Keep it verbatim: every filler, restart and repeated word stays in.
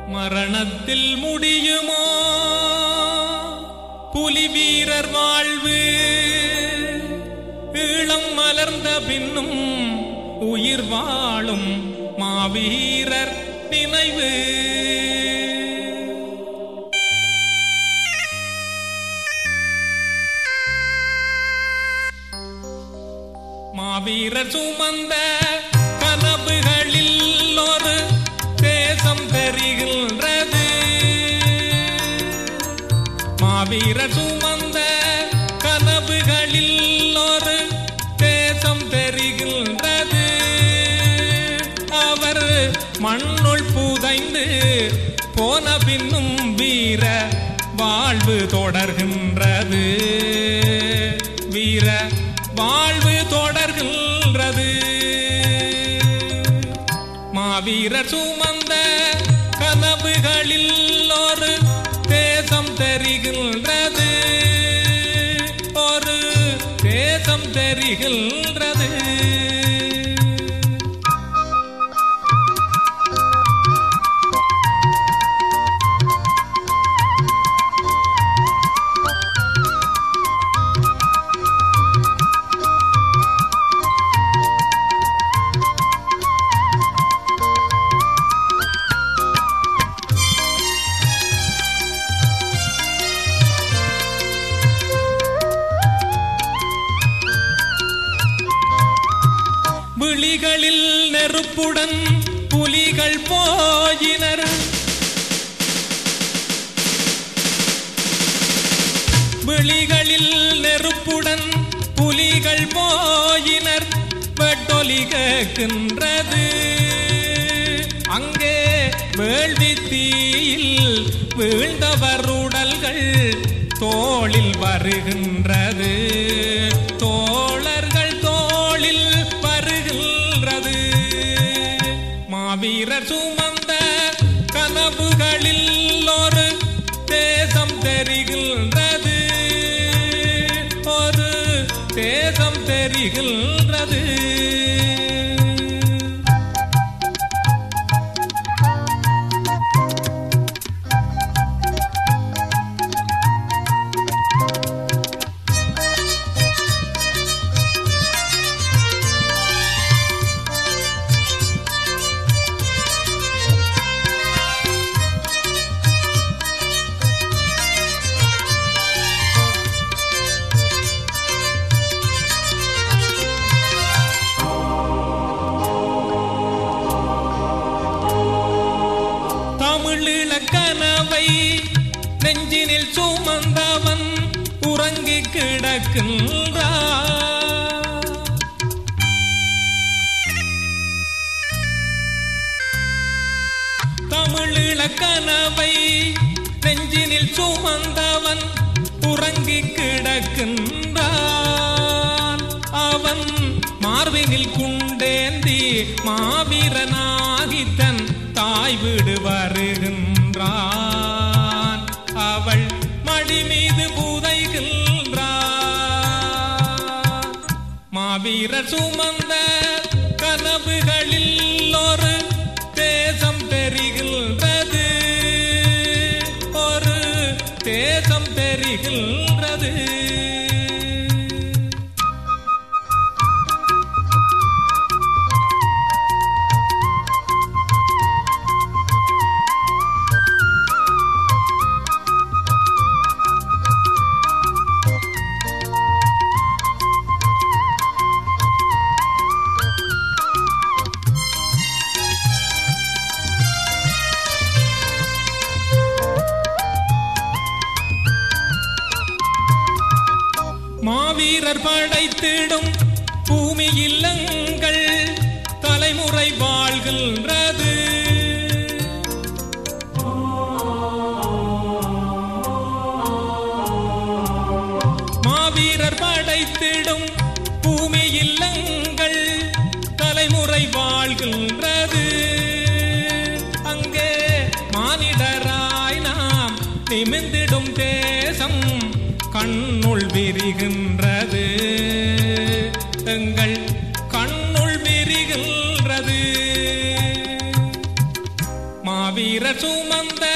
மரணத்தில் முடியுமோ புலி வீரர் வாழ்வு? ஈழம் மலர்ந்த பின்னும் உயிர் வாழும் மாவீரர் நினைவு. மாவீரர் சுமந்த கனவுகளில் ஒரு தேசம் தெரிகின்றது. மாவீரர் சுமந்த கனவுகளில் ஒரு தேசம் தெரிகின்றது. அவர் மண்ணுள் புதைந்து போன பின்னும் வீர வாழ்வு தொடர்கின்றது. வீர வாழ்வு தொடர்கின்றது. மாவீரர் சுமந்த கனவுகளில் ஒரு தேசம் தெரிகின்றது. ஒரு தேசம் தெரிகின்றது. விழிகளில் நெருப்புடன் புலிகள் போயினர். விழிகளில் நெருப்புடன் புலிகள் போயினர். வெட்டொலி கேட்கின்றது. அங்கே வேள்வி தீயில் வீழ்ந்தவர் உடல்கள் தோளில் வருகின்றது. தோழர்கள் தோளில் வருகின்றது. மாவீரர் சுமந்த கனவுகளில் ஒரு தேசம் தெரிகின்றது. ஒரு தேசம் தெரிகின்றது. கனவை நெஞ்சினில் சுமந்தவன் உறங்கி கிடக்கின்றான். தமிழீழ கனவை நெஞ்சினில் சுமந்தவன் உறங்கி கிடக்கின்றான். அவன் மார்பினில் குண்டேந்தி மாவீரனாகித்தன் தாய் வீடு வருகின்றான். அவள் மடி மீது புதைகின்றான். மாவீரர் சுமந்த கனவுகளில் ஒரு தேசம் தெரிகின்றது. ஒரு தேசம் தெரிகின்றது. மாவீரர் படைத்திடும் பூமி இல்லங்கள் தலைமுறை வாழ்கின்றது. மாவீரர் படைத்திடும் பூமி இல்லங்கள் தலைமுறை வாழ்கின்றது. அங்கே மானிடராய் நாம் நிமிர்ந்திடும் தேசம் கண்ணுள் விரிகின்றது. எங்கள் கண்ணுள் விரிகின்றது. மாவீர பிணர் சுமந்த